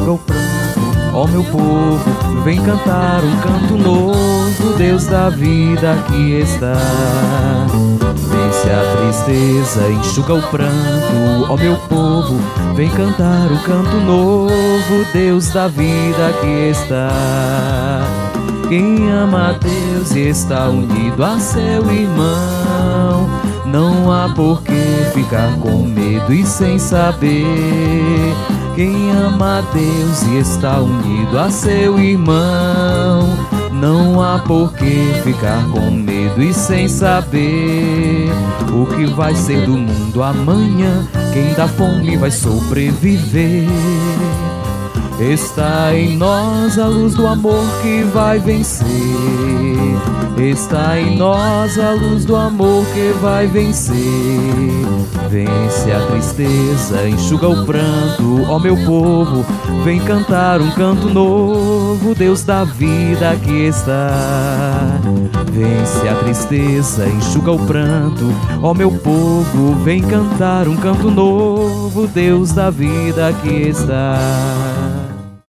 enxuga o pranto. Ó meu povo, vem cantar um canto novo, Deus da vida aqui está. Vence a tristeza, enxuga o pranto. Ó meu povo, vem cantar um canto novo, Deus da vida aqui está. Quem ama a Deus e está unido a seu irmão, não há por que ficar com medo e sem saber. Quem ama a Deus e está unido a seu irmão, não há por que ficar com medo e sem saber o que vai ser do mundo amanhã. Quem dá fome vai sobreviver. Está em nós a luz do amor que vai vencer. Está em nós a luz do amor que vai vencer. Vence a tristeza, enxuga o pranto. Ó meu povo, vem cantar um canto novo, Deus da vida aqui está. Vence a tristeza, enxuga o pranto. Ó meu povo, vem cantar um canto novo, Deus da vida aqui está.